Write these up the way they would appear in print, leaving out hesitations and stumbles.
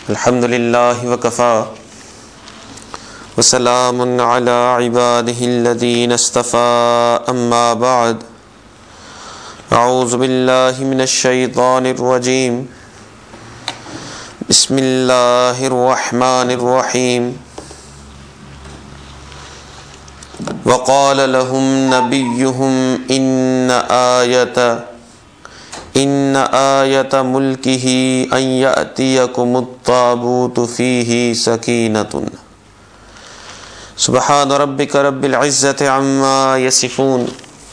الحمد للہ وکفا وسلام علی عبادہ الذین اصطفى اما بعد اعوذ باللہ من الشیطان الرجیم بسم اللہ الرحمن الرحیم وقال لهم نبیهم ان آیت ملکہ ان یأتیکم التابوت فیہ سکینۃ سبحان ربک رب العزۃ عما یصفون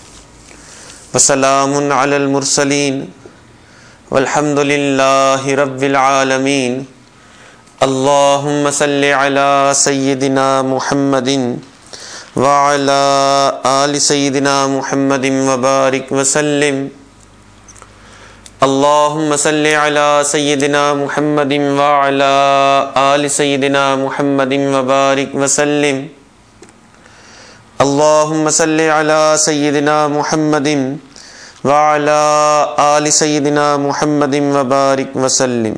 وسلام علی المرسلین والحمد للہ رب العالمین اللہم صل علی سیدنا محمد وعلی آل سیدنا محمد وبارک وسلم اللہم صل علی سیدنا محمد وعلی آل سیدنا محمد وبارک وسلم اللہم صل علی سیدنا محمد وعلی آل سیدنا محمد وبارک وسلم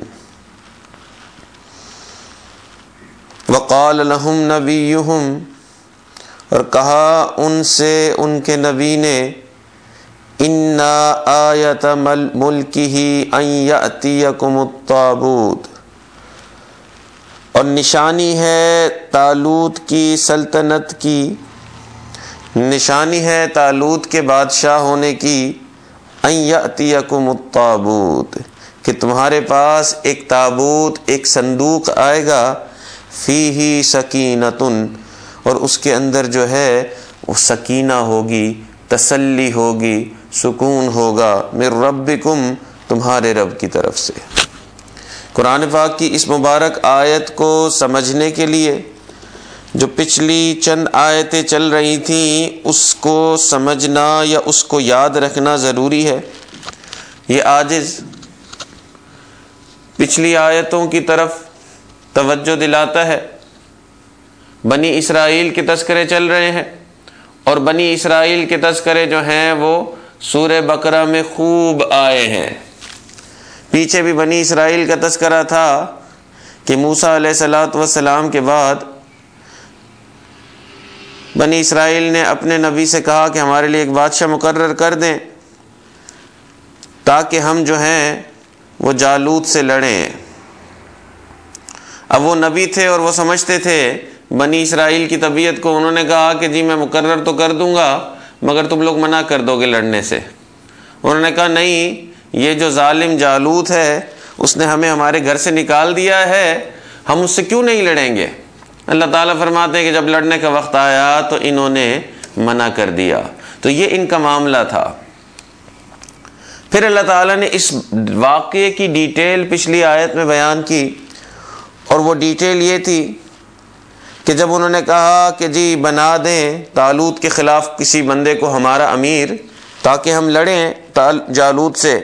وقال لهم نبیہم اور کہا ان سے ان کے نبی نے ان آیت ملکہ ان یأتیکم التابوت اور نشانی ہے طالوت کی سلطنت کی، نشانی ہے طالوت کے بادشاہ ہونے کی، ان یأتیکم التابوت کہ تمہارے پاس ایک تابوت، ایک صندوق آئے گا، فیہ سکینۃ اور اس کے اندر جو ہے وہ سکینہ ہوگی، تسلی ہوگی، سکون ہوگا، من ربکم تمہارے رب کی طرف سے۔ قرآن پاک کی اس مبارک آیت کو سمجھنے کے لیے جو پچھلی چند آیتیں چل رہی تھیں اس کو سمجھنا یا اس کو یاد رکھنا ضروری ہے۔ یہ عاجز پچھلی آیتوں کی طرف توجہ دلاتا ہے۔ بنی اسرائیل کے تذکرے چل رہے ہیں اور بنی اسرائیل کے تذکرے جو ہیں وہ سورہ بقرہ میں خوب آئے ہیں۔ پیچھے بھی بنی اسرائیل کا تذکرہ تھا کہ موسیٰ علیہ السلام کے بعد بنی اسرائیل نے اپنے نبی سے کہا کہ ہمارے لیے ایک بادشاہ مقرر کر دیں تاکہ ہم جو ہیں وہ جالوت سے لڑیں۔ اب وہ نبی تھے اور وہ سمجھتے تھے بنی اسرائیل کی طبیعت کو، انہوں نے کہا کہ جی میں مقرر تو کر دوں گا مگر تم لوگ منع کر دو گے لڑنے سے۔ انہوں نے کہا نہیں، یہ جو ظالم جالوت ہے اس نے ہمیں ہمارے گھر سے نکال دیا ہے، ہم اس سے کیوں نہیں لڑیں گے؟ اللہ تعالیٰ فرماتے ہیں کہ جب لڑنے کا وقت آیا تو انہوں نے منع کر دیا۔ تو یہ ان کا معاملہ تھا۔ پھر اللہ تعالیٰ نے اس واقعے کی ڈیٹیل پچھلی آیت میں بیان کی، اور وہ ڈیٹیل یہ تھی کہ جب انہوں نے کہا کہ جی بنا دیں طالوت کے خلاف کسی بندے کو ہمارا امیر تاکہ ہم لڑیں جالوت سے،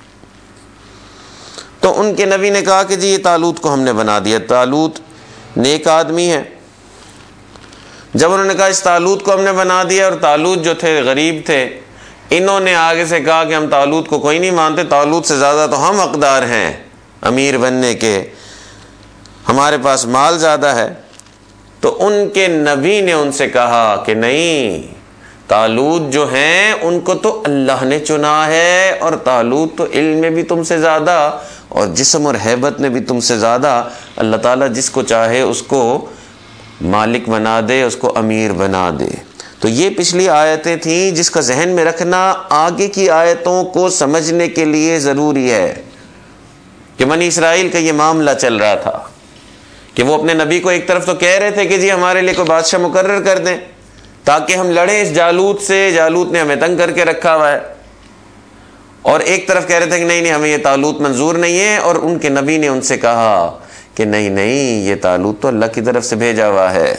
تو ان کے نبی نے کہا کہ جی یہ طالوت کو ہم نے بنا دیا، طالوت نیک آدمی ہے۔ جب انہوں نے کہا اس طالوت کو ہم نے بنا دیا، اور طالوت جو تھے غریب تھے، انہوں نے آگے سے کہا کہ ہم طالوت کو کوئی نہیں مانتے، طالوت سے زیادہ تو ہم حقدار ہیں امیر بننے کے، ہمارے پاس مال زیادہ ہے۔ تو ان کے نبی نے ان سے کہا کہ نہیں، طالوت جو ہیں ان کو تو اللہ نے چنا ہے، اور طالوت تو علم میں بھی تم سے زیادہ اور جسم اور ہیبت میں بھی تم سے زیادہ، اللہ تعالیٰ جس کو چاہے اس کو مالک بنا دے، اس کو امیر بنا دے۔ تو یہ پچھلی آیتیں تھیں جس کا ذہن میں رکھنا آگے کی آیتوں کو سمجھنے کے لیے ضروری ہے کہ بنی اسرائیل کا یہ معاملہ چل رہا تھا کہ وہ اپنے نبی کو ایک طرف تو کہہ رہے تھے کہ جی ہمارے لیے کوئی بادشاہ مقرر کر دیں تاکہ ہم لڑیں اس جالوت سے، جالوت نے ہمیں تنگ کر کے رکھا ہوا ہے، اور ایک طرف کہہ رہے تھے کہ نہیں نہیں ہمیں یہ طالوت منظور نہیں ہے، اور ان کے نبی نے ان سے کہا کہ نہیں نہیں یہ طالوت تو اللہ کی طرف سے بھیجا ہوا ہے۔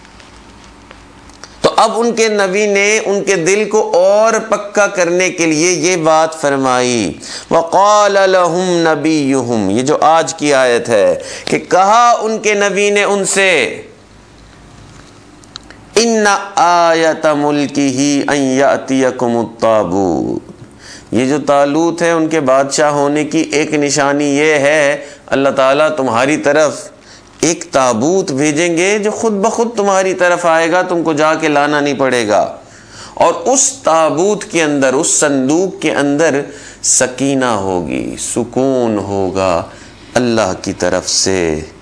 تو اب ان کے نبی نے ان کے دل کو اور پکا کرنے کے لیے یہ بات فرمائی، وقال لهم نبیہم، یہ جو آج کی آیت ہے کہ کہا ان کے نبی نے ان سے ان آیت ملکہ ان یأتیکم التابوت، یہ جو طالوت ہے ان کے بادشاہ ہونے کی ایک نشانی یہ ہے اللہ تعالیٰ تمہاری طرف ایک تابوت بھیجیں گے جو خود بخود تمہاری طرف آئے گا، تم کو جا کے لانا نہیں پڑے گا، اور اس تابوت کے اندر، اس صندوق کے اندر سکینہ ہوگی، سکون ہوگا، اللہ کی طرف سے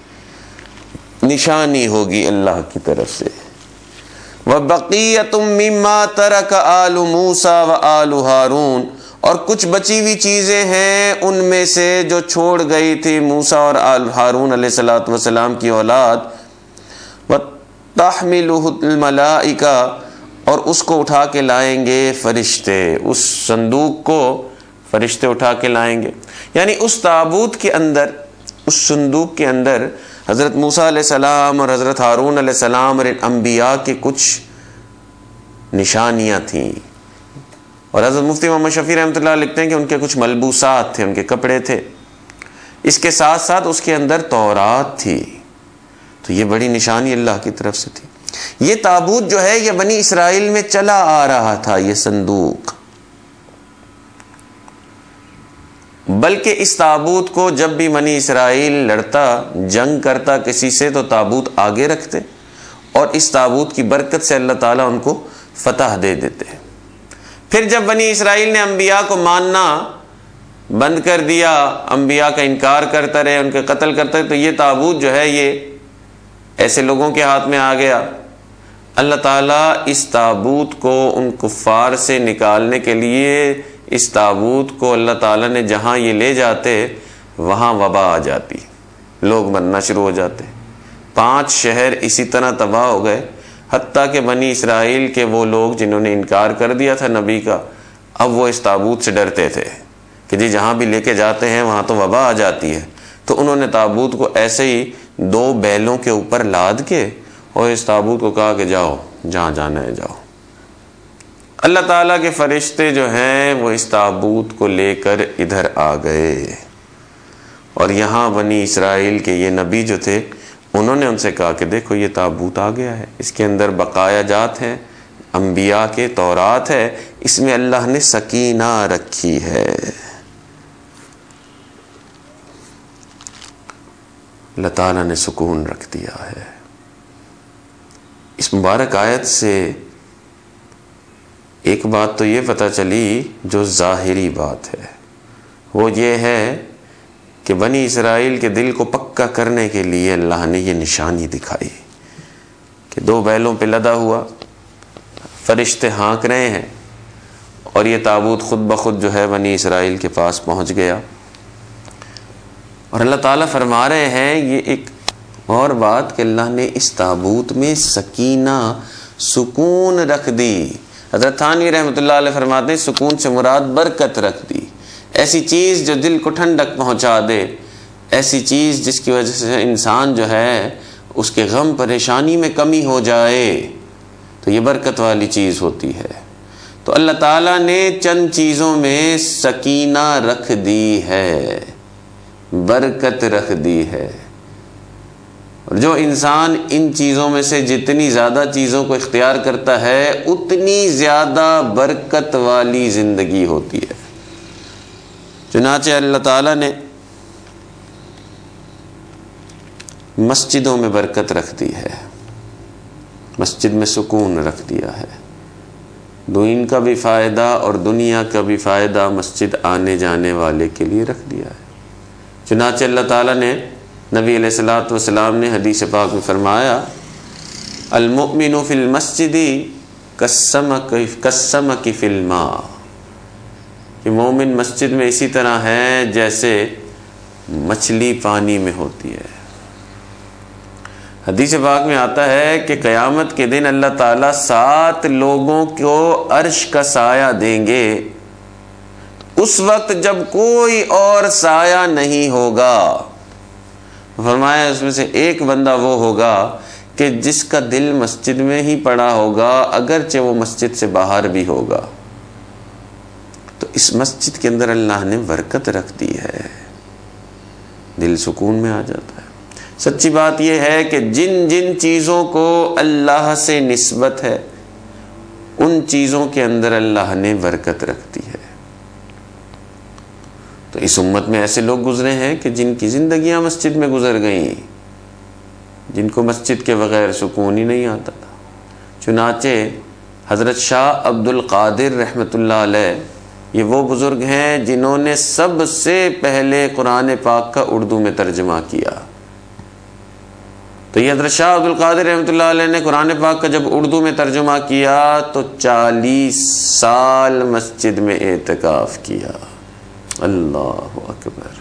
نشانی ہوگی، اللہ کی طرف سے۔ وَبَقِيَّةٌ مِّمَّا تَرَكَ آلُ مُوسَىٰ وَآلُ هَارُونَ، اور کچھ بچی ہوئی چیزیں ہیں ان میں سے جو چھوڑ گئی تھی موسیٰ اور آل ہارون علیہ السلام کی اولاد۔ وَتَحْمِلُهُ الْمَلَائِكَةُ، اور اس کو اٹھا کے لائیں گے فرشتے، اس صندوق کو فرشتے اٹھا کے لائیں گے۔ یعنی اس تابوت کے اندر، اس صندوق کے اندر حضرت موسیٰ علیہ السلام اور حضرت ہارون علیہ السلام اور انبیاء کے کچھ نشانیاں تھیں، اور حضرت مفتی محمد شفیع رحمۃ اللہ لکھتے ہیں کہ ان کے کچھ ملبوسات تھے، ان کے کپڑے تھے، اس کے ساتھ ساتھ اس کے اندر تورات تھی، تو یہ بڑی نشانی اللہ کی طرف سے تھی۔ یہ تابوت جو ہے یہ بنی اسرائیل میں چلا آ رہا تھا، یہ صندوق، بلکہ اس تابوت کو جب بھی بنی اسرائیل لڑتا، جنگ کرتا کسی سے، تو تابوت آگے رکھتے، اور اس تابوت کی برکت سے اللہ تعالیٰ ان کو فتح دے دیتے۔ پھر جب بنی اسرائیل نے انبیاء کو ماننا بند کر دیا، انبیاء کا انکار کرتا رہے، ان کے قتل کرتا رہے، تو یہ تابوت جو ہے یہ ایسے لوگوں کے ہاتھ میں آ گیا۔ اللہ تعالیٰ اس تابوت کو ان کفار سے نکالنے کے لیے، اس تابوت کو اللہ تعالیٰ نے جہاں یہ لے جاتے وہاں وبا آ جاتی، لوگ مرنا شروع ہو جاتے۔ 5 شہر اسی طرح تباہ ہو گئے، حتیٰ کہ بنی اسرائیل کے وہ لوگ جنہوں نے انکار کر دیا تھا نبی کا، اب وہ اس تابوت سے ڈرتے تھے کہ جی جہاں بھی لے کے جاتے ہیں وہاں تو وبا آ جاتی ہے، تو انہوں نے تابوت کو ایسے ہی 2 بیلوں کے اوپر لاد کے اور اس تابوت کو کہا کہ جاؤ جہاں جانا ہے جاؤ۔ اللہ تعالیٰ کے فرشتے جو ہیں وہ اس تابوت کو لے کر ادھر آ گئے، اور یہاں بنی اسرائیل کے یہ نبی جو تھے انہوں نے ان سے کہا کہ دیکھو یہ تابوت آ گیا ہے، اس کے اندر بقایا جات ہیں انبیاء کے، تورات ہے، اس میں اللہ نے سکینہ رکھی ہے۔ اللہ تعالیٰ نے سکون رکھ دیا ہے۔ اس مبارک آیت سے ایک بات تو یہ پتہ چلی جو ظاہری بات ہے، وہ یہ ہے کہ بنی اسرائیل کے دل کو پکا کرنے کے لیے اللہ نے یہ نشانی دکھائی کہ 2 بیلوں پہ لدا ہوا، فرشتے ہانک رہے ہیں، اور یہ تابوت خود بخود جو ہے بنی اسرائیل کے پاس پہنچ گیا۔ اور اللہ تعالیٰ فرما رہے ہیں یہ ایک اور بات کہ اللہ نے اس تابوت میں سکینہ، سکون رکھ دی۔ حضرت تھانوی رحمۃ اللہ علیہ فرماتے ہیں سکون سے مراد برکت رکھ دی، ایسی چیز جو دل کو ٹھنڈک پہنچا دے، ایسی چیز جس کی وجہ سے انسان جو ہے اس کے غم پریشانی میں کمی ہو جائے، تو یہ برکت والی چیز ہوتی ہے۔ تو اللہ تعالیٰ نے چند چیزوں میں سکینہ رکھ دی ہے، برکت رکھ دی ہے، اور جو انسان ان چیزوں میں سے جتنی زیادہ چیزوں کو اختیار کرتا ہے اتنی زیادہ برکت والی زندگی ہوتی ہے۔ چنانچہ اللہ تعالیٰ نے مسجدوں میں برکت رکھ دی ہے، مسجد میں سکون رکھ دیا ہے، دین کا بھی فائدہ اور دنیا کا بھی فائدہ مسجد آنے جانے والے کے لیے رکھ دیا ہے۔ چنانچہ اللہ تعالیٰ نے، نبی علیہ الصلوۃ والسلام نے حدیث پاک میں فرمایا المؤمن فی المسجد کالسمک فی الماء، کہ مومن مسجد میں اسی طرح ہے جیسے مچھلی پانی میں ہوتی ہے۔ حدیث پاک میں آتا ہے کہ قیامت کے دن اللہ تعالیٰ 7 لوگوں کو عرش کا سایہ دیں گے، اس وقت جب کوئی اور سایہ نہیں ہوگا۔ فرمایا اس میں سے ایک بندہ وہ ہوگا کہ جس کا دل مسجد میں ہی پڑا ہوگا اگرچہ وہ مسجد سے باہر بھی ہوگا۔ تو اس مسجد کے اندر اللہ نے برکت رکھ دی ہے، دل سکون میں آ جاتا ہے۔ سچی بات یہ ہے کہ جن جن چیزوں کو اللہ سے نسبت ہے ان چیزوں کے اندر اللہ نے برکت رکھ دی ہے۔ تو اس امت میں ایسے لوگ گزرے ہیں کہ جن کی زندگیاں مسجد میں گزر گئیں، جن کو مسجد کے بغیر سکون ہی نہیں آتا تھا۔ چنانچہ حضرت شاہ عبد القادر رحمۃ اللہ علیہ یہ وہ بزرگ ہیں جنہوں نے سب سے پہلے قرآن پاک کا اردو میں ترجمہ کیا۔ تو یہ حضرت شاہ عبد القادر رحمۃ اللہ علیہ نے قرآن پاک کا جب اردو میں ترجمہ کیا تو 40 سال مسجد میں اعتکاف کیا۔ اللہ اکبر،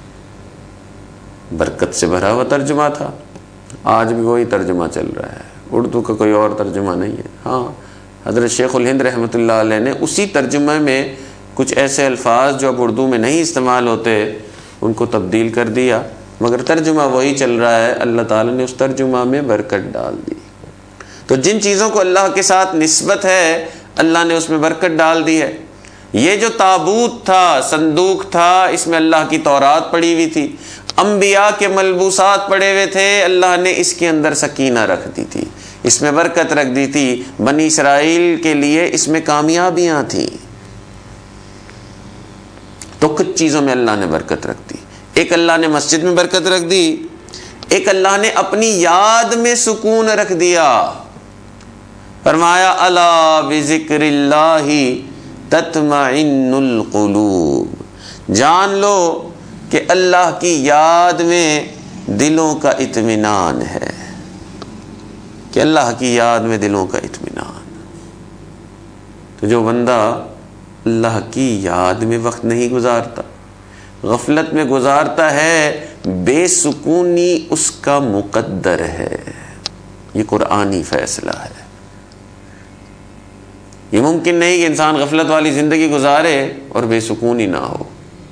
برکت سے بھرا ہوا ترجمہ تھا۔ آج بھی وہی ترجمہ چل رہا ہے، اردو کا کوئی اور ترجمہ نہیں ہے۔ ہاں، حضرت شیخ الہند رحمۃ اللہ علیہ نے اسی ترجمہ میں کچھ ایسے الفاظ جو اب اردو میں نہیں استعمال ہوتے ان کو تبدیل کر دیا، مگر ترجمہ وہی چل رہا ہے۔ اللہ تعالیٰ نے اس ترجمہ میں برکت ڈال دی۔ تو جن چیزوں کو اللہ کے ساتھ نسبت ہے اللہ نے اس میں برکت ڈال دی ہے۔ یہ جو تابوت تھا، صندوق تھا، اس میں اللہ کی تورات پڑی ہوئی تھی، انبیاء کے ملبوسات پڑے ہوئے تھے، اللہ نے اس کے اندر سکینہ رکھ دی تھی، اس میں برکت رکھ دی تھی۔ بنی اسرائیل کے لیے اس میں کامیابیاں تھیں۔ تو کچھ چیزوں میں اللہ نے برکت رکھ دی۔ ایک اللہ نے مسجد میں برکت رکھ دی، ایک اللہ نے اپنی یاد میں سکون رکھ دیا۔ فرمایا الا بذکر اللہ تطمئن القلوب، جان لو کہ اللہ کی یاد میں دلوں کا اطمینان ہے، کہ اللہ کی یاد میں دلوں کا اطمینان۔ تو جو بندہ اللہ کی یاد میں وقت نہیں گزارتا، غفلت میں گزارتا ہے، بے سکونی اس کا مقدر ہے۔ یہ قرآنی فیصلہ ہے۔ یہ ممکن نہیں کہ انسان غفلت والی زندگی گزارے اور بے سکونی نہ ہو۔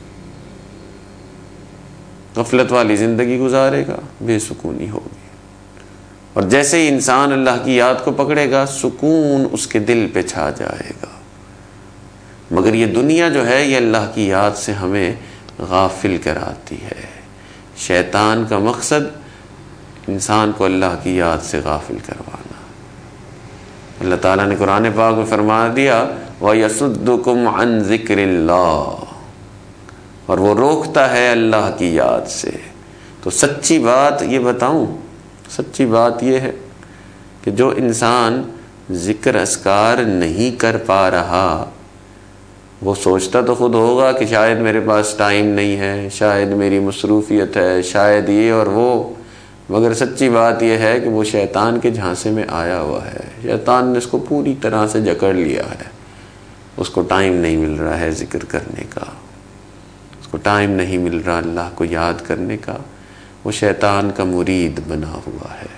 غفلت والی زندگی گزارے گا، بے سکونی ہوگی، اور جیسے ہی انسان اللہ کی یاد کو پکڑے گا سکون اس کے دل پہ چھا جائے گا۔ مگر یہ دنیا جو ہے یہ اللہ کی یاد سے ہمیں غافل کراتی ہے۔ شیطان کا مقصد انسان کو اللہ کی یاد سے غافل کروانا۔ اللہ تعالیٰ نے قرآن پاک میں فرما دیا وَيَصُدُّكُمْ عَنْ ذِكْرِ اللَّهِ، اور وہ روکتا ہے اللہ کی یاد سے۔ تو سچی بات یہ بتاؤں، سچی بات یہ ہے کہ جو انسان ذکر اذکار نہیں کر پا رہا وہ سوچتا تو خود ہوگا کہ شاید میرے پاس ٹائم نہیں ہے، شاید میری مصروفیت ہے، شاید یہ اور وہ، مگر سچی بات یہ ہے کہ وہ شیطان کے جھانسے میں آیا ہوا ہے۔ شیطان نے اس کو پوری طرح سے جکڑ لیا ہے۔ اس کو ٹائم نہیں مل رہا ہے ذکر کرنے کا، اس کو ٹائم نہیں مل رہا اللہ کو یاد کرنے کا، وہ شیطان کا مرید بنا ہوا ہے۔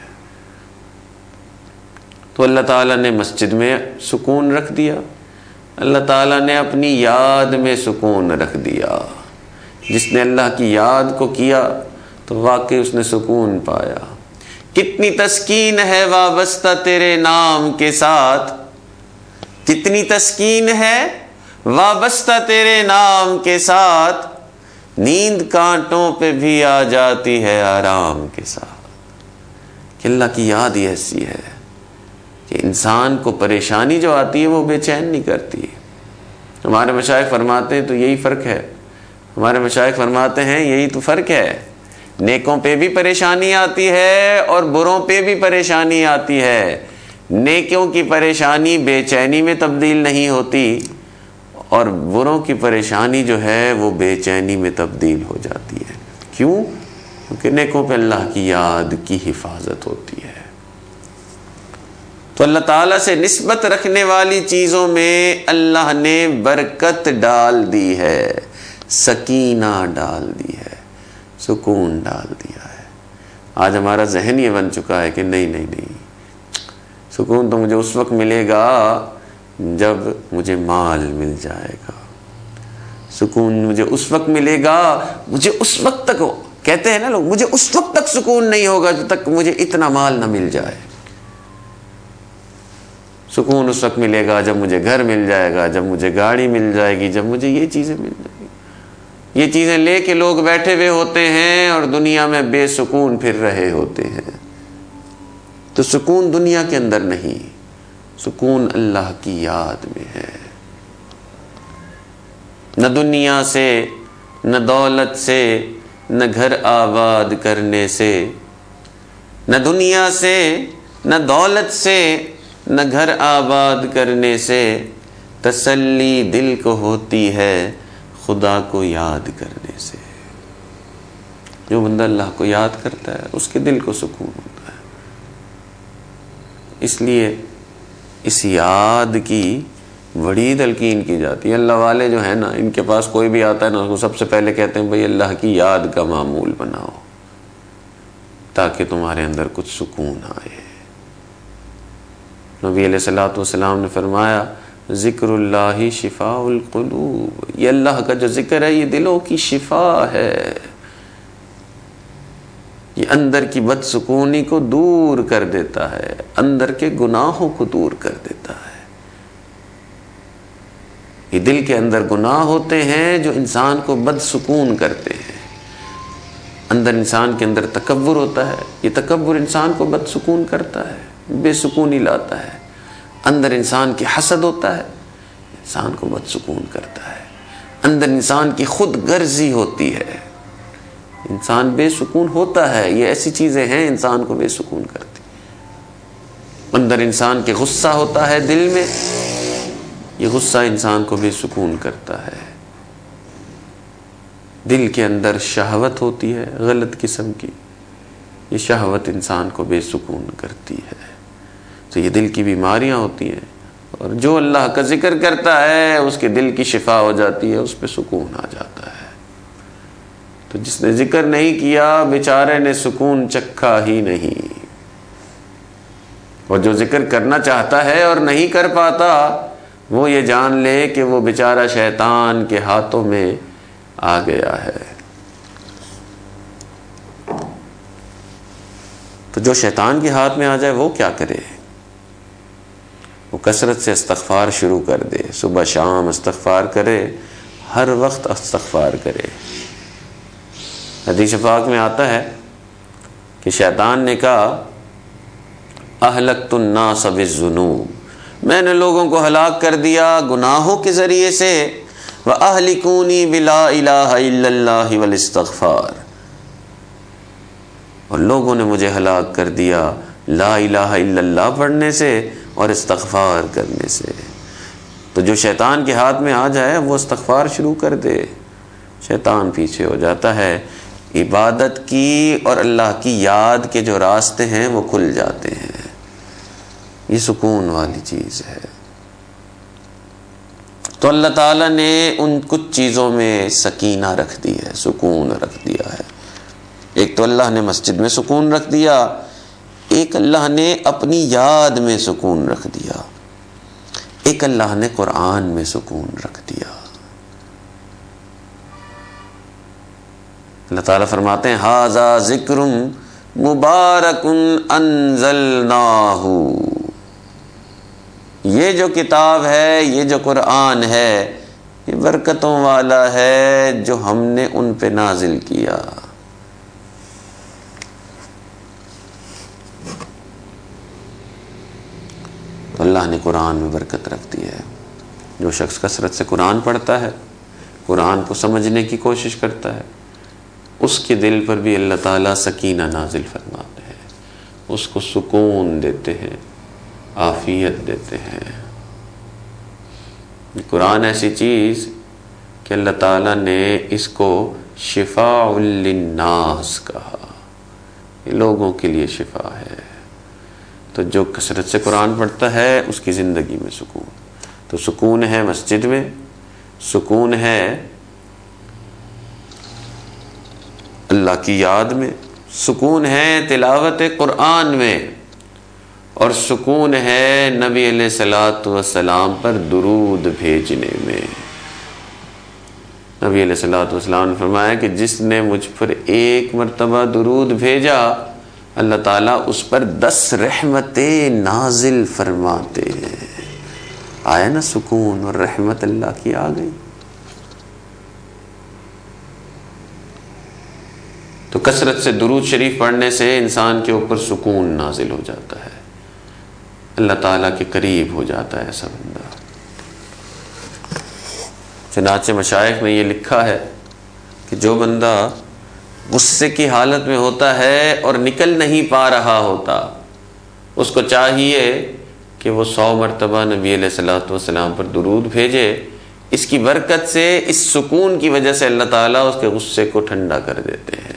تو اللہ تعالیٰ نے مسجد میں سکون رکھ دیا، اللہ تعالیٰ نے اپنی یاد میں سکون رکھ دیا۔ جس نے اللہ کی یاد کو کیا تو واقعی اس نے سکون پایا۔ کتنی تسکین ہے وابستہ تیرے نام کے ساتھ، کتنی تسکین ہے وابستہ تیرے نام کے ساتھ، نیند کانٹوں پہ بھی آ جاتی ہے آرام کے ساتھ۔ کہ اللہ کی یاد ہی ایسی ہے کہ انسان کو پریشانی جو آتی ہے وہ بے چین نہیں کرتی۔ ہمارے مشائخ فرماتے ہیں تو یہی فرق ہے، ہمارے مشائخ فرماتے ہیں یہی تو فرق ہے، نیکوں پہ بھی پریشانی آتی ہے اور بروں پہ بھی پریشانی آتی ہے۔ نیکوں کی پریشانی بے چینی میں تبدیل نہیں ہوتی اور بروں کی پریشانی جو ہے وہ بے چینی میں تبدیل ہو جاتی ہے۔ کیوں؟ کیونکہ نیکوں پہ اللہ کی یاد کی حفاظت ہوتی ہے۔ تو اللہ تعالیٰ سے نسبت رکھنے والی چیزوں میں اللہ نے برکت ڈال دی ہے، سکینہ ڈال دی ہے، سکون ڈال دیا ہے۔ آج ہمارا ذہن یہ بن چکا ہے کہ نہیں، سکون تو مجھے اس وقت ملے گا جب مجھے مال مل جائے گا، سکون مجھے اس وقت ملے گا، مجھے اس وقت تک، کہتے ہیں نا لوگ، مجھے اس وقت تک سکون نہیں ہوگا جب تک مجھے اتنا مال نہ مل جائے۔ سکون اس وقت ملے گا جب مجھے گھر مل جائے گا، جب مجھے گاڑی مل جائے گی، جب مجھے یہ چیزیں مل جائیں گی۔ یہ چیزیں لے کے لوگ بیٹھے ہوئے ہوتے ہیں اور دنیا میں بے سکون پھر رہے ہوتے ہیں۔ تو سکون دنیا کے اندر نہیں، سکون اللہ کی یاد میں ہے۔ نہ دنیا سے نہ دولت سے نہ گھر آباد کرنے سے، نہ دنیا سے نہ دولت سے نہ گھر آباد کرنے سے، تسلی دل کو ہوتی ہے خدا کو یاد کرنے سے۔ جو بندہ اللہ کو یاد کرتا ہے اس کے دل کو سکون ہوتا ہے۔ اس لیے اس یاد کی بڑی تلقین کی جاتی ہے۔ اللہ والے جو ہیں نا، ان کے پاس کوئی بھی آتا ہے نا، اس کو سب سے پہلے کہتے ہیں بھئی اللہ کی یاد کا معمول بناؤ تاکہ تمہارے اندر کچھ سکون آئے۔ نبی علیہ الصلوۃ والسلام نے فرمایا ذکر اللہ شفاء القلوب، یہ اللہ کا جو ذکر ہے یہ دلوں کی شفا ہے، یہ اندر کی بدسکونی کو دور کر دیتا ہے، اندر کے گناہوں کو دور کر دیتا ہے۔ یہ دل کے اندر گناہ ہوتے ہیں جو انسان کو بدسکون کرتے ہیں۔ اندر انسان کے اندر تکبر ہوتا ہے، یہ تکبر انسان کو بدسکون کرتا ہے، بے سکونی لاتا ہے۔ اندر انسان کی حسد ہوتا ہے، انسان کو بدسکون کرتا ہے۔ اندر انسان کی خود غرضی ہوتی ہے، انسان بے سکون ہوتا ہے۔ یہ ایسی چیزیں ہیں انسان کو بے سکون کرتی۔ اندر انسان کے غصہ ہوتا ہے دل میں، یہ غصہ انسان کو بے سکون کرتا ہے۔ دل کے اندر شہوت ہوتی ہے غلط قسم کی، یہ شہوت انسان کو بے سکون کرتی ہے۔ تو یہ دل کی بیماریاں ہوتی ہیں، اور جو اللہ کا ذکر کرتا ہے اس کے دل کی شفا ہو جاتی ہے، اس پہ سکون آ جاتا ہے۔ تو جس نے ذکر نہیں کیا بیچارے نے سکون چکھا ہی نہیں، اور جو ذکر کرنا چاہتا ہے اور نہیں کر پاتا وہ یہ جان لے کہ وہ بیچارہ شیطان کے ہاتھوں میں آ گیا ہے۔ تو جو شیطان کے ہاتھ میں آ جائے وہ کیا کرے؟ وہ کثرت سے استغفار شروع کر دے، صبح شام استغفار کرے، ہر وقت استغفار کرے۔ حدیث پاک میں آتا ہے کہ شیطان نے کہا اہلکت الناس بالذنوب، میں نے لوگوں کو ہلاک کر دیا گناہوں کے ذریعے سے، وَأَهْلِكُونِي بِلَا إِلَٰهَ إِلَّا اللَّهِ وَالْإِسْتِغْفَارِ، اور لوگوں نے مجھے ہلاک کر دیا لا الہ الا اللہ پڑھنے سے اور استغفار کرنے سے۔ تو جو شیطان کے ہاتھ میں آ جائے وہ استغفار شروع کر دے، شیطان پیچھے ہو جاتا ہے۔ عبادت کی اور اللہ کی یاد کے جو راستے ہیں وہ کھل جاتے ہیں، یہ سکون والی چیز ہے۔ تو اللہ تعالیٰ نے ان کچھ چیزوں میں سکینہ رکھ دی ہے، سکون رکھ دیا ہے۔ ایک تو اللہ نے مسجد میں سکون رکھ دیا، ایک اللہ نے اپنی یاد میں سکون رکھ دیا، ایک اللہ نے قرآن میں سکون رکھ دیا۔ اللہ تعالیٰ فرماتے ہیں ھذا ذکر مبارک انزلناہ، یہ جو کتاب ہے، یہ جو قرآن ہے، یہ برکتوں والا ہے جو ہم نے ان پہ نازل کیا۔ تو اللہ نے قرآن میں برکت رکھ دی ہے۔ جو شخص کثرت سے قرآن پڑھتا ہے، قرآن کو سمجھنے کی کوشش کرتا ہے، اس کے دل پر بھی اللہ تعالیٰ سکینہ نازل فرماتے ہیں، اس کو سکون دیتے ہیں، عافیت دیتے ہیں۔ قرآن ایسی چیز کہ اللہ تعالیٰ نے اس کو شفاء للناس کہا، یہ لوگوں کے لیے شفا ہے۔ تو جو کثرت سے قرآن پڑھتا ہے اس کی زندگی میں سکون، تو سکون ہے مسجد میں، سکون ہے اللہ کی یاد میں، سکون ہے تلاوت قرآن میں، اور سکون ہے نبی علیہ الصلوۃ والسلام پر درود بھیجنے میں۔ نبی علیہ الصلوۃ والسلام نے فرمایا کہ جس نے مجھ پر ایک مرتبہ درود بھیجا اللہ تعالیٰ اس پر 10 رحمتیں نازل فرماتے ہیں۔ آیا نا سکون، اور رحمت اللہ کی آ گئی۔ تو کثرت سے درود شریف پڑھنے سے انسان کے اوپر سکون نازل ہو جاتا ہے، اللہ تعالیٰ کے قریب ہو جاتا ہے ایسا بندہ۔ چنانچہ مشائخ نے یہ لکھا ہے کہ جو بندہ غصے کی حالت میں ہوتا ہے اور نکل نہیں پا رہا ہوتا، اس کو چاہیے کہ وہ 100 مرتبہ نبی علیہ الصلوۃ والسلام پر درود بھیجے. اس کی برکت سے، اس سکون کی وجہ سے اللہ تعالیٰ اس کے غصے کو ٹھنڈا کر دیتے ہیں.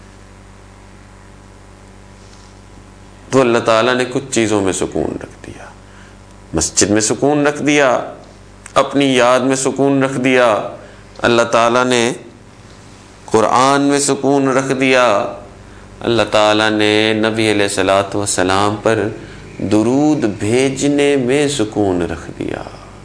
تو اللہ تعالیٰ نے کچھ چیزوں میں سکون رکھ دیا. مسجد میں سکون رکھ دیا، اپنی یاد میں سکون رکھ دیا. اللہ تعالیٰ نے قرآن میں سکون رکھ دیا. اللہ تعالیٰ نے نبی علیہ الصلوۃ والسلام پر درود بھیجنے میں سکون رکھ دیا.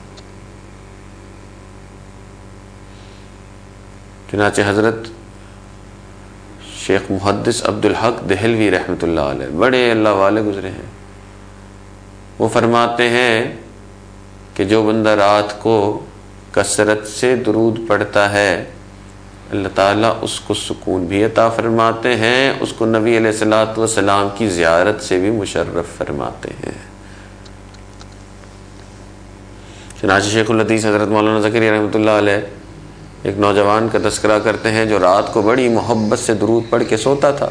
چنانچہ حضرت شیخ محدث عبدالحق دہلوی رحمۃ اللہ علیہ، بڑے اللہ والے گزرے ہیں، وہ فرماتے ہیں کہ جو بندہ رات کو کثرت سے درود پڑھتا ہے، اللہ تعالیٰ اس کو سکون بھی عطا فرماتے ہیں، اس کو نبی علیہ الصلوۃ والسلام کی زیارت سے بھی مشرف فرماتے ہیں. چنانچہ شیخ الحدیث حضرت مولانا زکریا رحمۃ اللہ علیہ ایک نوجوان کا تذکرہ کرتے ہیں جو رات کو بڑی محبت سے درود پڑھ کے سوتا تھا.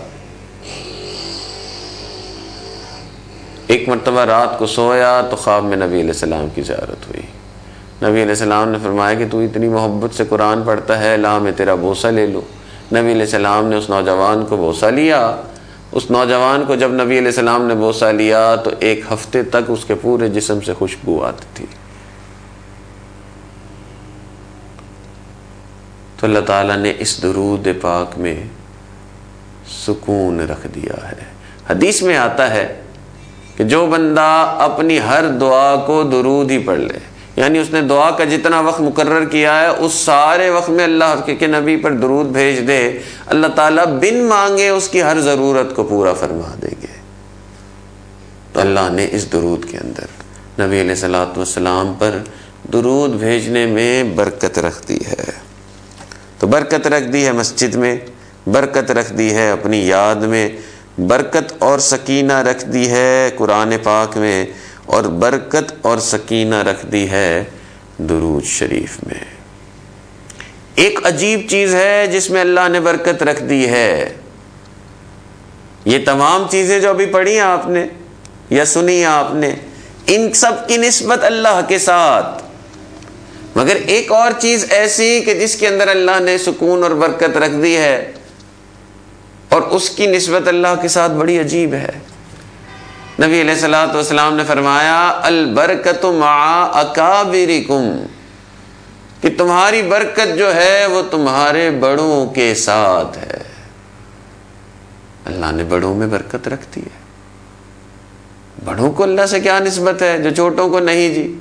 ایک مرتبہ رات کو سویا تو خواب میں نبی علیہ السلام کی زیارت ہوئی. نبی علیہ السلام نے فرمایا کہ تو اتنی محبت سے قرآن پڑھتا ہے، لا میں تیرا بوسہ لے لوں. نبی علیہ السلام نے اس نوجوان کو بوسہ لیا. اس نوجوان کو جب نبی علیہ السلام نے بوسہ لیا تو 1 ہفتے تک اس کے پورے جسم سے خوشبو آتی تھی. تو اللہ تعالیٰ نے اس درود پاک میں سکون رکھ دیا ہے. حدیث میں آتا ہے کہ جو بندہ اپنی ہر دعا کو درود ہی پڑھ لے، یعنی اس نے دعا کا جتنا وقت مقرر کیا ہے اس سارے وقت میں اللہ کے نبی پر درود بھیج دے، اللہ تعالیٰ بن مانگے اس کی ہر ضرورت کو پورا فرما دیں گے. تو اللہ نے اس درود کے اندر نبی علیہ الصلوۃ والسلام پر درود بھیجنے میں برکت رکھ دی ہے. تو برکت رکھ دی ہے مسجد میں، برکت رکھ دی ہے اپنی یاد میں، برکت اور سکینہ رکھ دی ہے قرآن پاک میں، اور برکت اور سکینہ رکھ دی ہے درود شریف میں. ایک عجیب چیز ہے جس میں اللہ نے برکت رکھ دی ہے. یہ تمام چیزیں جو ابھی پڑھی ہیں آپ نے یا سنی آپ نے، ان سب کی نسبت اللہ کے ساتھ، مگر ایک اور چیز ایسی کہ جس کے اندر اللہ نے سکون اور برکت رکھ دی ہے اور اس کی نسبت اللہ کے ساتھ بڑی عجیب ہے. نبی علیہ الصلوۃ والسلام نے فرمایا البرکت مع اکابرکم، کہ تمہاری برکت جو ہے وہ تمہارے بڑوں کے ساتھ ہے. اللہ نے بڑوں میں برکت رکھ دی ہے. بڑوں کو اللہ سے کیا نسبت ہے جو چھوٹوں کو نہیں جی.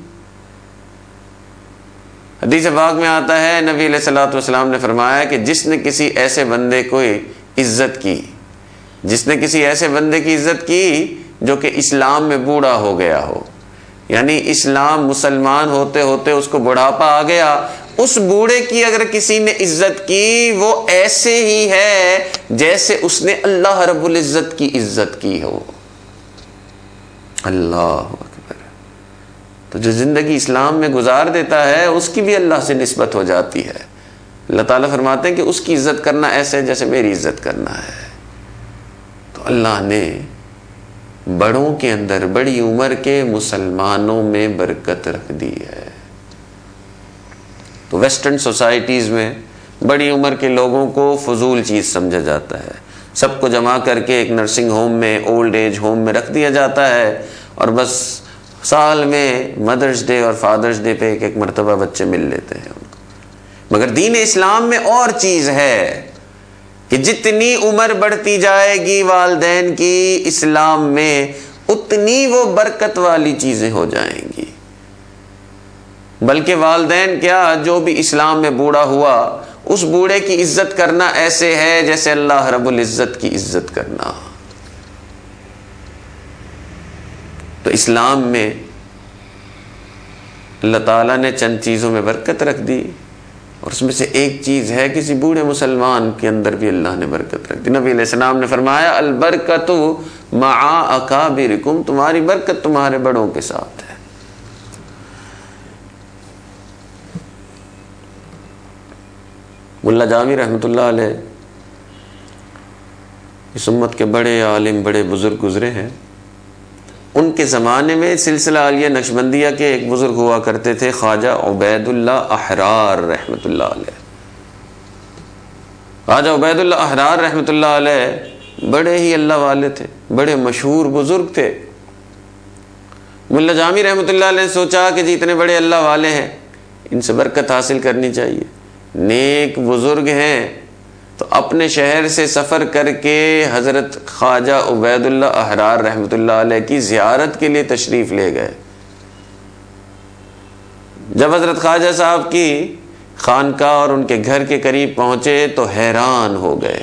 حدیث پاک میں آتا ہے نبی علیہ الصلوۃ والسلام نے فرمایا کہ جس نے کسی ایسے بندے کو عزت کی، جس نے کسی ایسے بندے کی عزت کی جو کہ اسلام میں بوڑھا ہو گیا ہو، یعنی اسلام مسلمان ہوتے ہوتے اس کو بڑھاپا آ گیا، اس بوڑھے کی اگر کسی نے عزت کی وہ ایسے ہی ہے جیسے اس نے اللہ رب العزت کی عزت کی ہو. اللہ اکبر. تو جو زندگی اسلام میں گزار دیتا ہے اس کی بھی اللہ سے نسبت ہو جاتی ہے. اللہ تعالیٰ فرماتے ہیں کہ اس کی عزت کرنا ایسے جیسے میری عزت کرنا ہے. تو اللہ نے بڑوں کے اندر، بڑی عمر کے مسلمانوں میں برکت رکھ دی ہے. تو ویسٹرن سوسائٹیز میں بڑی عمر کے لوگوں کو فضول چیز سمجھا جاتا ہے. سب کو جمع کر کے ایک نرسنگ ہوم میں، اولڈ ایج ہوم میں رکھ دیا جاتا ہے، اور بس سال میں مدرس ڈے اور فادرس ڈے پہ ایک مرتبہ بچے مل لیتے ہیں ان کو. مگر دین اسلام میں اور چیز ہے کہ جتنی عمر بڑھتی جائے گی والدین کی اسلام میں، اتنی وہ برکت والی چیزیں ہو جائیں گی. بلکہ والدین کیا، جو بھی اسلام میں بوڑھا ہوا اس بوڑھے کی عزت کرنا ایسے ہے جیسے اللہ رب العزت کی عزت کرنا. تو اسلام میں اللہ تعالیٰ نے چند چیزوں میں برکت رکھ دی، اور اس میں سے ایک چیز ہے کسی بوڑھے مسلمان کے اندر بھی اللہ نے برکت رکھ دی. نبی علیہ السلام نے فرمایا البرکت مع اکابرکم، تمہاری برکت تمہارے بڑوں کے ساتھ ہے. ملا جامی رحمۃ اللہ علیہ اس امت کے بڑے عالم، بڑے بزرگ گزرے ہیں. ان کے زمانے میں سلسلہ عالیہ نقشبندیہ کے ایک بزرگ ہوا کرتے تھے، خواجہ عبید اللہ احرار رحمۃ اللہ علیہ. خواجہ عبید اللہ احرار رحمۃ اللہ علیہ بڑے ہی اللہ والے تھے، بڑے مشہور بزرگ تھے. ملا جامی رحمۃ اللہ علیہ نے سوچا کہ جی اتنے بڑے اللہ والے ہیں، ان سے برکت حاصل کرنی چاہیے، نیک بزرگ ہیں. تو اپنے شہر سے سفر کر کے حضرت خواجہ عبید اللہ احرار رحمۃ اللہ علیہ کی زیارت کے لیے تشریف لے گئے. جب حضرت خواجہ صاحب کی خانقاہ اور ان کے گھر کے قریب پہنچے تو حیران ہو گئے.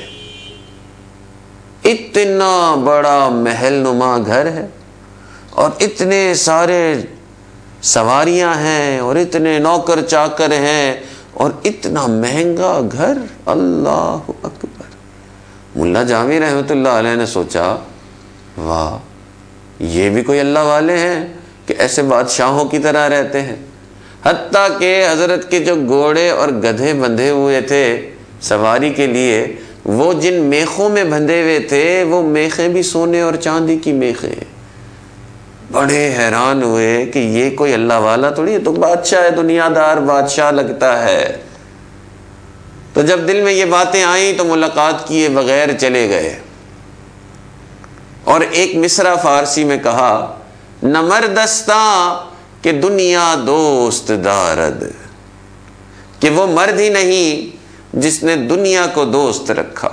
اتنا بڑا محل نما گھر ہے اور اتنے سارے سواریاں ہیں اور اتنے نوکر چاکر ہیں اور اتنا مہنگا گھر. اللہ اکبر. ملا جامی رحمۃ اللہ علیہ نے سوچا واہ، یہ بھی کوئی اللہ والے ہیں کہ ایسے بادشاہوں کی طرح رہتے ہیں. حتیٰ کہ حضرت کے جو گھوڑے اور گدھے بندھے ہوئے تھے سواری کے لیے، وہ جن میخوں میں بندھے ہوئے تھے وہ میخیں بھی سونے اور چاندی کی میخیں. بڑے حیران ہوئے کہ یہ کوئی اللہ والا تھوڑی، یہ تو بادشاہ ہے، دنیا دار بادشاہ لگتا ہے. تو جب دل میں یہ باتیں آئیں تو ملاقات کیے بغیر چلے گئے اور ایک مصرع فارسی میں کہا، نہ مردستاں کہ دنیا دوست دارد، کہ وہ مرد ہی نہیں جس نے دنیا کو دوست رکھا.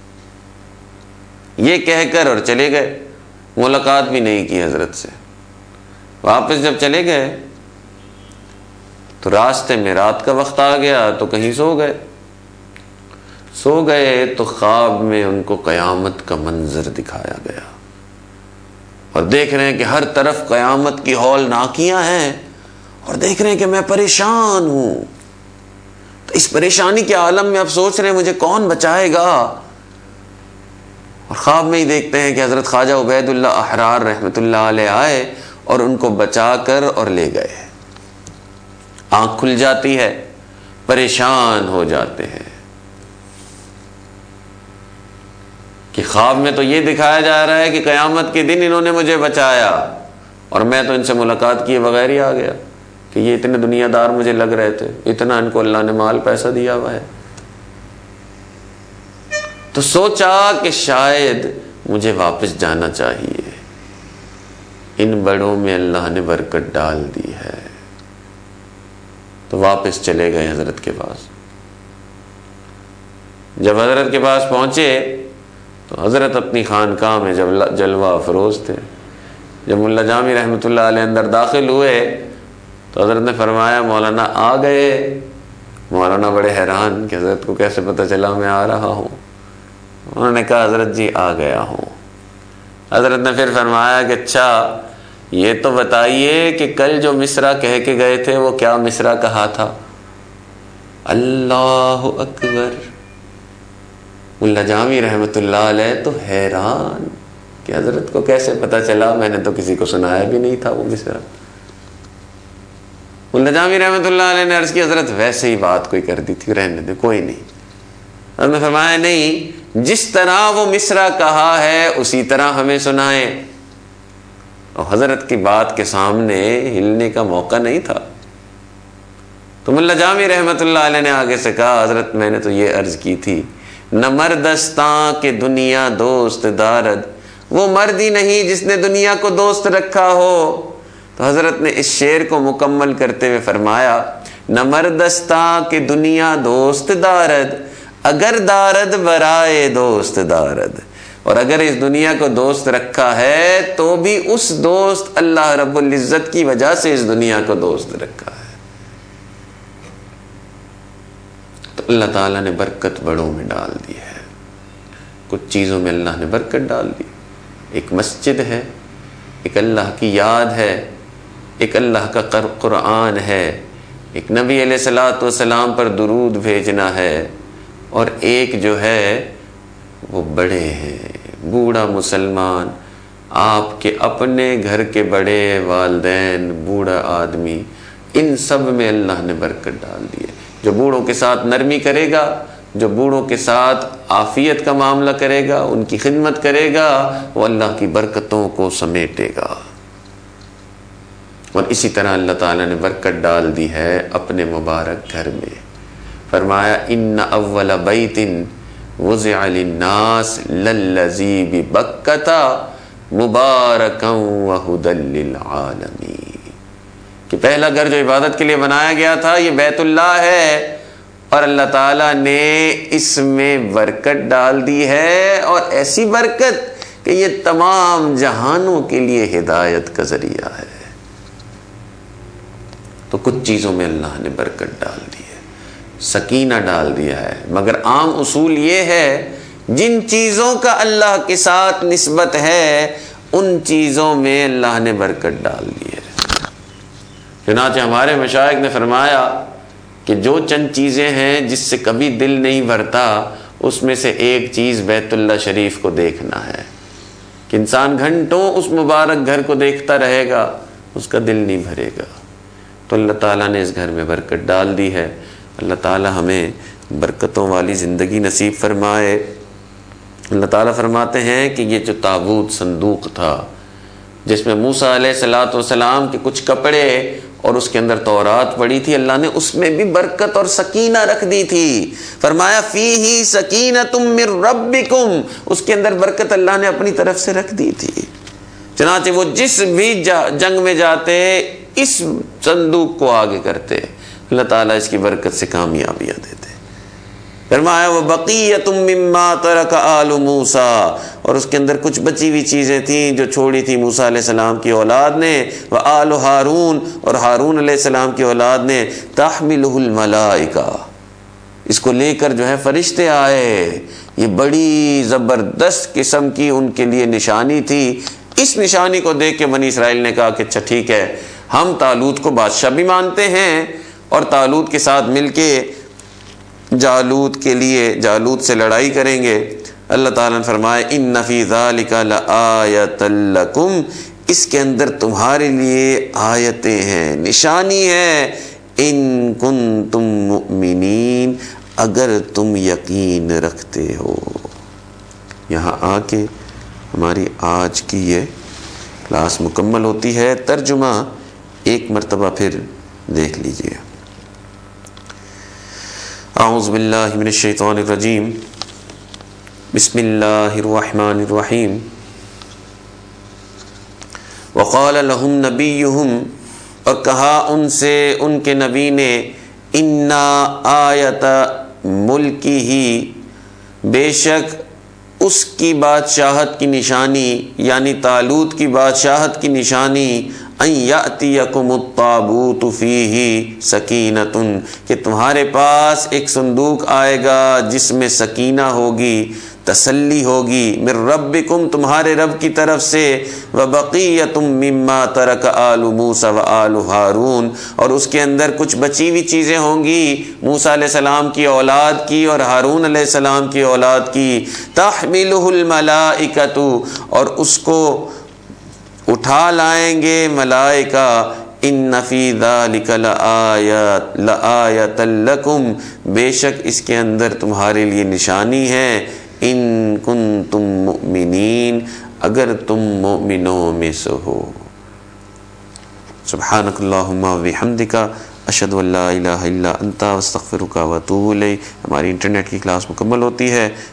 یہ کہہ کر اور چلے گئے، ملاقات بھی نہیں کی حضرت سے. واپس جب چلے گئے تو راستے میں رات کا وقت آ گیا تو کہیں سو گئے تو خواب میں ان کو قیامت کا منظر دکھایا گیا اور دیکھ رہے ہیں کہ ہر طرف قیامت کی ہولناکیاں ہیں اور دیکھ رہے ہیں کہ میں پریشان ہوں. تو اس پریشانی کے عالم میں اب سوچ رہے ہیں مجھے کون بچائے گا. اور خواب میں ہی دیکھتے ہیں کہ حضرت خواجہ عبید اللہ احرار رحمۃ اللہ علیہ آئے اور ان کو بچا کر اور لے گئے. آنکھ کھل جاتی ہے، پریشان ہو جاتے ہیں کہ خواب میں تو یہ دکھایا جا رہا ہے کہ قیامت کے دن انہوں نے مجھے بچایا اور میں تو ان سے ملاقات کیے بغیر ہی آ گیا کہ یہ اتنے دنیا دار مجھے لگ رہے تھے، اتنا ان کو اللہ نے مال پیسہ دیا ہوا ہے. تو سوچا کہ شاید مجھے واپس جانا چاہیے، ان بڑوں میں اللہ نے برکت ڈال دی ہے. تو واپس چلے گئے حضرت کے پاس. جب حضرت کے پاس پہنچے تو حضرت اپنی خانقاہ میں جب جلوہ افروز تھے. جب ملا جامی رحمۃ اللہ علیہ اندر داخل ہوئے تو حضرت نے فرمایا مولانا آ گئے. مولانا بڑے حیران کہ حضرت کو کیسے پتہ چلا میں آ رہا ہوں. انہوں نے کہا حضرت جی آ گیا ہوں. حضرت نے پھر فرمایا کہ اچھا یہ تو بتائیے کہ کل جو مصرع کہہ کے گئے تھے وہ کیا مصرع کہا تھا؟ اللہ اکبر. ملا جامی رحمۃ اللہ علیہ تو حیران کہ حضرت کو کیسے پتہ چلا، میں نے تو کسی کو سنایا بھی نہیں تھا وہ مصرع. ملا جامی رحمۃ اللہ علیہ نے عرض کی حضرت ویسے ہی بات کوئی کر دی تھی، رہنے دے کوئی نہیں. حضرت نے فرمایا نہیں، جس طرح وہ مصرع کہا ہے اسی طرح ہمیں سنائیں. اور حضرت کی بات کے سامنے ہلنے کا موقع نہیں تھا. تو ملا جامی رحمۃ اللہ علیہ نے آگے سے کہا حضرت میں نے تو یہ عرض کی تھی، نہ مردستاں کہ دنیا دوست دارد، وہ مرد ہی نہیں جس نے دنیا کو دوست رکھا ہو. تو حضرت نے اس شعر کو مکمل کرتے ہوئے فرمایا، نہ مردستاں کہ دنیا دوست دارد، اگر دارد برائے دوست دارد. اور اگر اس دنیا کو دوست رکھا ہے تو بھی اس دوست اللہ رب العزت کی وجہ سے اس دنیا کو دوست رکھا ہے. تو اللہ تعالیٰ نے برکت بڑوں میں ڈال دی ہے. کچھ چیزوں میں اللہ نے برکت ڈال دی. ایک مسجد ہے، ایک اللہ کی یاد ہے، ایک اللہ کا قرآن ہے، ایک نبی علیہ الصلوۃ والسلام پر درود بھیجنا ہے، اور ایک جو ہے وہ بڑے ہیں، بوڑھا مسلمان، آپ کے اپنے گھر کے بڑے والدین، بوڑھا آدمی، ان سب میں اللہ نے برکت ڈال دی ہے. جو بوڑھوں کے ساتھ نرمی کرے گا، جو بوڑھوں کے ساتھ عافیت کا معاملہ کرے گا، ان کی خدمت کرے گا، وہ اللہ کی برکتوں کو سمیٹے گا۔ اور اسی طرح اللہ تعالیٰ نے برکت ڈال دی ہے اپنے مبارک گھر میں۔ فرمایا ان اول بیت وضع للناس للذی ببکۃ مبارکا وہدی للعالمین، کہ پہلا گھر جو عبادت کے لیے بنایا گیا تھا یہ بیت اللہ ہے، اور اللہ تعالیٰ نے اس میں برکت ڈال دی ہے، اور ایسی برکت کہ یہ تمام جہانوں کے لیے ہدایت کا ذریعہ ہے۔ تو کچھ چیزوں میں اللہ نے برکت ڈال دی ہے، سکینہ ڈال دیا ہے، مگر عام اصول یہ ہے جن چیزوں کا اللہ کے ساتھ نسبت ہے ان چیزوں میں اللہ نے برکت ڈال دی ہے۔ چنانچہ ہمارے مشائخ نے فرمایا کہ جو چند چیزیں ہیں جس سے کبھی دل نہیں بھرتا، اس میں سے ایک چیز بیت اللہ شریف کو دیکھنا ہے، کہ انسان گھنٹوں اس مبارک گھر کو دیکھتا رہے گا، اس کا دل نہیں بھرے گا۔ تو اللہ تعالیٰ نے اس گھر میں برکت ڈال دی ہے۔ اللہ تعالیٰ ہمیں برکتوں والی زندگی نصیب فرمائے۔ اللہ تعالیٰ فرماتے ہیں کہ یہ جو تابوت صندوق تھا جس میں موسیٰ علیہ السلام کے کچھ کپڑے اور اس کے اندر تورات پڑی تھی، اللہ نے اس میں بھی برکت اور سکینہ رکھ دی تھی۔ فرمایا فیہ سکینۃ من ربکم، اس کے اندر برکت اللہ نے اپنی طرف سے رکھ دی تھی۔ چنانچہ وہ جس بھی جنگ میں جاتے اس صندوق کو آگے کرتے، اللہ تعالیٰ اس کی برکت سے کامیابیاں دیتے۔ فرمایا وَبَقِيَّةٌ مِّمَّا تَرَكَ آلُ مُوسَىٰ، اور اس کے اندر کچھ بچی ہوئی چیزیں تھیں جو چھوڑی تھی موسیٰ علیہ السلام کی اولاد نے، وَآلُ ہارون، اور ہارون علیہ السلام کی اولاد نے، تَحْمِلُهُ الْمَلَائِكَةُ، اس کو لے کر جو ہے فرشتے آئے۔ یہ بڑی زبردست قسم کی ان کے لیے نشانی تھی۔ اس نشانی کو دیکھ کے بنی اسرائیل نے کہا کہ اچھا ٹھیک ہے، ہم طالوت کو بادشاہ بھی مانتے ہیں اور طالوت کے ساتھ مل کے جالوت کے لیے جالوت سے لڑائی کریں گے۔ اللہ تعالیٰ نے فرمایا ان فی ذالک لآیۃ لکم، اس کے اندر تمہارے لیے آیتیں ہیں، نشانی ہے، ان کنتم مؤمنین، اگر تم یقین رکھتے ہو۔ یہاں آ کے ہماری آج کی یہ کلاس مکمل ہوتی ہے۔ ترجمہ ایک مرتبہ پھر دیکھ لیجئے۔ اعوذ باللہ من الشیطان الرجیم، بسم اللہ الرحمن الرحیم۔ وقال لهم نبیہم، اور کہا ان سے ان کے نبی نے، انا آیت ملکہ، بے شک اس کی بادشاہت کی نشانی، یعنی طالوت کی بادشاہت کی نشانی، ان یأتیکم الطابوت فیہ سکینۃ، کہ تمہارے پاس ایک صندوق آئے گا جس میں سکینہ ہوگی، تسلی ہوگی، من ربکم، تمہارے رب کی طرف سے، وبقیۃ مما ترک آل موسیٰ وآل ہارون، اور اس کے اندر کچھ بچی ہوئی چیزیں ہوں گی موسیٰ علیہ السلام کی اولاد کی اور ہارون علیہ السلام کی اولاد کی، تحملہ الملائکۃ، اور اس کو اٹھا لائیں گے ملائکہ، ان فی ذالک لآیۃ لکم، بے شک اس کے اندر تمہارے لیے نشانی ہے، ان کنتم مؤمنین، اگر تم مومنوں میں سے ہو۔ سبحانک اللہم وبحمدک، اشہد ان لا الہ الا انت، استغفرک واتوب الیک۔ ہماری انٹرنیٹ کی کلاس مکمل ہوتی ہے۔